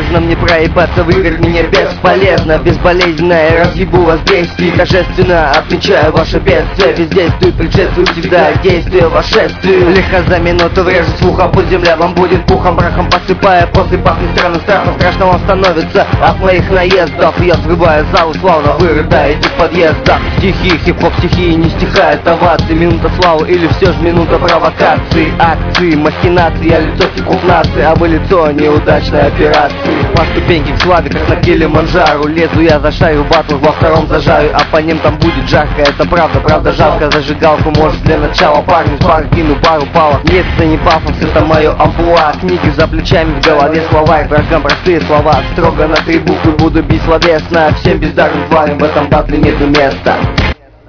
безболезненно мне проебаться, выиграть меня бесполезно. Безболезненно я разъебу вас действий, торжественно отмечаю ваше бедствие. Весь действует, предшествует всегда действие вошествию. Лихо за минуту врежет слух, а пусть земля вам будет пухом, прахом посыпая. После пахнет странным страхом, страшно вам становится от моих наездов. Я взрываю зал, славно вы рыдаете в подъездах. Стихи, хип-хоп стихии не стихает овации. Минута славы или все же минута провокации. Акции, махинации, я лицо хип-хоп нации, а вы лицо неудачной операции. По ступеньке к славе, как на Килиманджаро, лезу я за шарю, батл во втором зажарю. Оппонентам будет жарко, это правда, правда жалко. Зажигалку может для начала парни с пар кину пару палок. Нет, это не пафос, это мое амплуа. Книги за плечами, в голове слова, и врагам простые слова. Строго на 3 буквы буду бить словесно. Всем бездарным тварям в этом батле нету места.